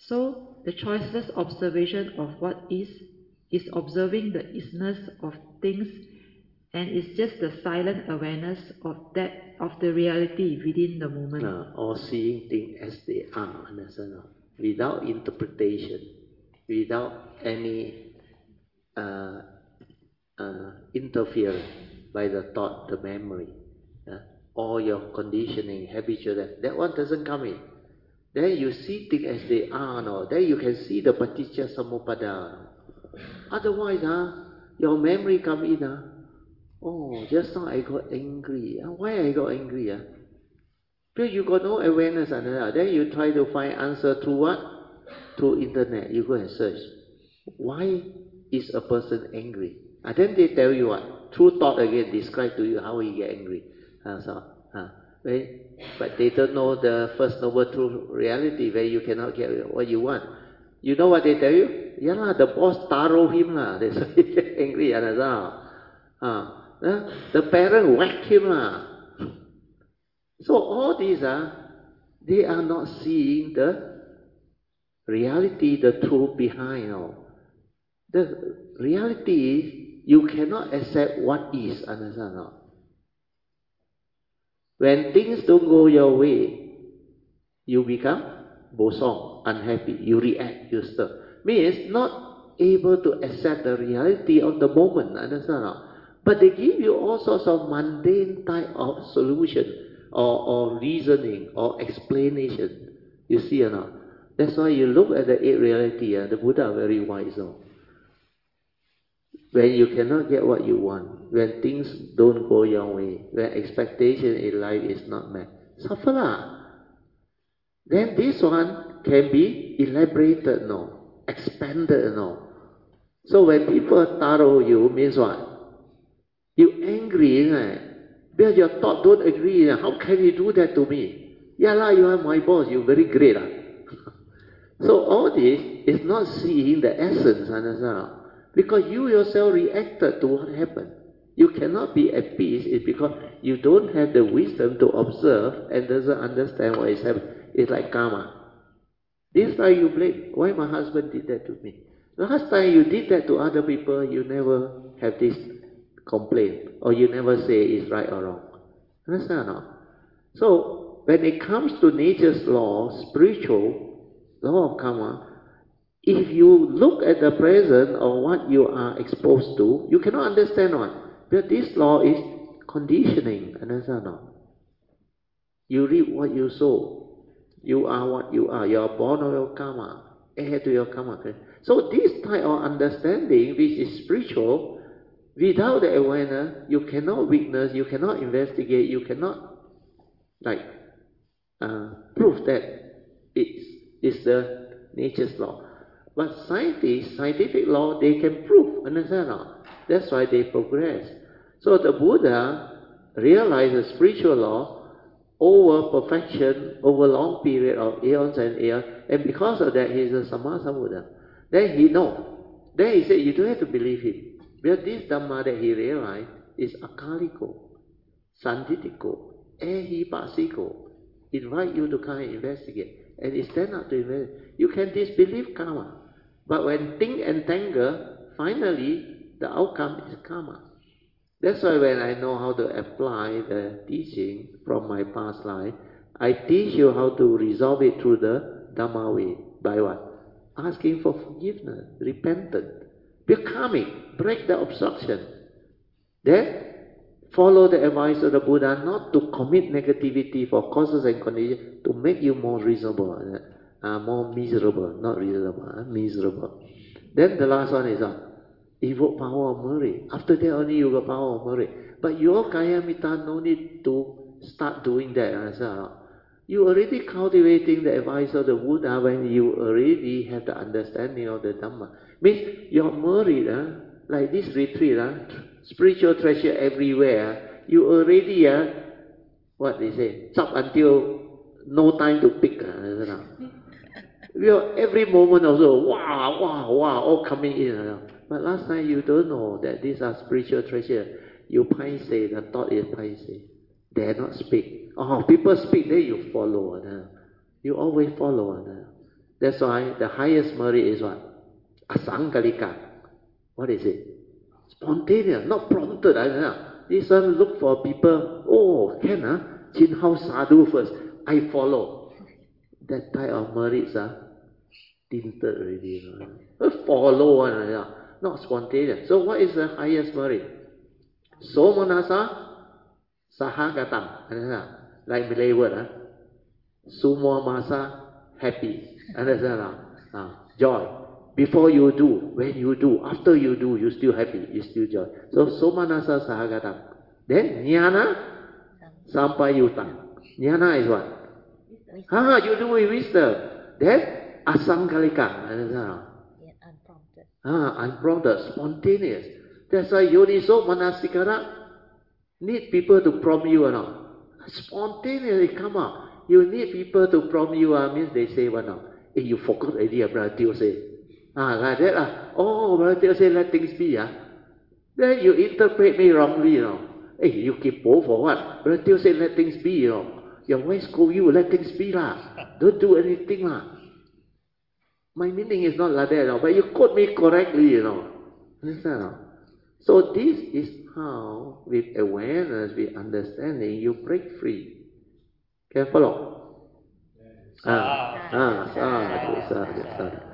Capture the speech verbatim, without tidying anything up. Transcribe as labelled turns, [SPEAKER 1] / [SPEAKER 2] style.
[SPEAKER 1] So the choiceless observation of what is, is observing the isness of things, and it's just the silent awareness of that, of the reality within the moment.
[SPEAKER 2] Uh, or seeing things as they are, understand? Without interpretation, without any uh, uh, interference by the thought, the memory, uh, or your conditioning, habitual, that, that one doesn't come in. Then you see things as they are, no? Then you can see the paticca samuppada. Otherwise, huh, your memory come in, huh? Oh, just now I got angry. Uh, why I got angry? Uh? Because you got no awareness. Uh, then you try to find answer through what? Through internet. You go and search. Why is a person angry? And then they tell you what? Through thought again, describe to you how he get angry. Uh, so, uh, right? But they don't know the first noble truth reality where you cannot get what you want. You know what they tell you? Yeah, lah, the boss taro him. Lah. That's why he get angry. Uh, uh, the parent whack him. Lah. So all these are, they are not seeing the reality, the truth behind. You know. The reality is, you cannot accept what is, understand or not? When things don't go your way, you become bosong, unhappy, you react, you stir. Means not able to accept the reality of the moment, understand or not? But they give you all sorts of mundane type of solution, or, or reasoning, or explanation. You see or not? That's why you look at the eight reality, uh, the Buddha very wise. Oh. When you cannot get what you want, when things don't go your way, when expectation in life is not met, suffer lah. Then this one can be elaborated, no, expanded, no. So when people taro you, means what? You angry, right? Because your thought don't agree. How can you do that to me? Yeah lah, you are my boss. You very great lah. So all this is not seeing the essence, understand? Because you yourself reacted to what happened. You cannot be at peace is because you don't have the wisdom to observe and doesn't understand what is happening. It's like karma. This time you blame, why my husband did that to me? Last time you did that to other people, you never have this complaint, or you never say it's right or wrong. Understand or not? So when it comes to nature's law, spiritual law of karma, if you look at the present or what you are exposed to, you cannot understand what. Because this law is conditioning, understand or not? You reap what you sow. You are what you are. You are born of your karma, heir to your karma. Okay? So this type of understanding, which is spiritual, without the awareness, you cannot witness, you cannot investigate, you cannot like uh, prove that it's, it's the nature's law. But scientists, scientific law, they can prove, understand or not? That's why they progress. So the Buddha realized the spiritual law over perfection, over long period of eons and eons, and because of that, he is a Sammā Sambuddha. Then he know. Then he said, you don't have to believe him. Because this Dhamma that he realized is akaliko, sanditiko, ehipasiko. Invite you to come and investigate. And it stand up to investigate. You can disbelieve karma. But when thing entangle, finally, the outcome is karma. That's why when I know how to apply the teaching from my past life, I teach you how to resolve it through the Dhamma way. By what? Asking for forgiveness, repentance. Be karmic, break the obstruction. Then, follow the advice of the Buddha not to commit negativity for causes and conditions to make you more reasonable, uh, more miserable, not reasonable, uh, miserable. Then the last one is uh, evoke power of merit. After that only you got power of merit. But your kaya mita no need to start doing that. Uh, you already cultivating the advice of the Buddha when you already have the understanding of the Dhamma. Means your merit, uh, like this retreat, uh, spiritual treasure everywhere, you already, uh, what they say, chop until no time to pick. Uh, we are every moment also, wow, wow, wow, all coming in. Uh, but last time you don't know that these are spiritual treasure. You paise, the thought is paise. Dare not speak. Oh, people speak, then you follow. Uh, you always follow. Uh, That's why the highest merit is what? Asankalika. What is it? Spontaneous, not prompted. I don't know. This one look for people. Oh, can ah? Chin Hao Sadhu first. I follow. That type of merits ah, tinted already. Uh, follow one, uh, not spontaneous. So what is the highest merit? Somanasa Sahagatam. Understand? Like Malay word. Huh? Sumo Masa, happy. Understand? Uh, uh, joy. Before you do, when you do, after you do, you still happy, you still joy. So Somanasa Sahagatam. Then Jnana Sampayutam. Jnana is what? Ah, you do with wisdom. Then Asankalika. Understand?
[SPEAKER 3] Yeah, unprompted.
[SPEAKER 2] Ah, unprompted, spontaneous. That's why Yoniso Manasikara need people to prompt you or not. Spontaneously come out. You need people to prompt you, uh, means they say what now? Hey, you forgot idea, Brother Teo say. Ah, like that. Uh. Oh, Brother Teo say let things be. Uh. Then you interpret me wrongly, you know. Hey, you keep both for what? Brother Teo say let things be, you know. Your wife scold you, let things be lah. Don't do anything lah. My meaning is not like that, you know, but you quote me correctly, you know. Understand? No? So this is how, with awareness, with understanding, you break free. Can you follow? Ah, ah, sadhu, sadhu, sadhu.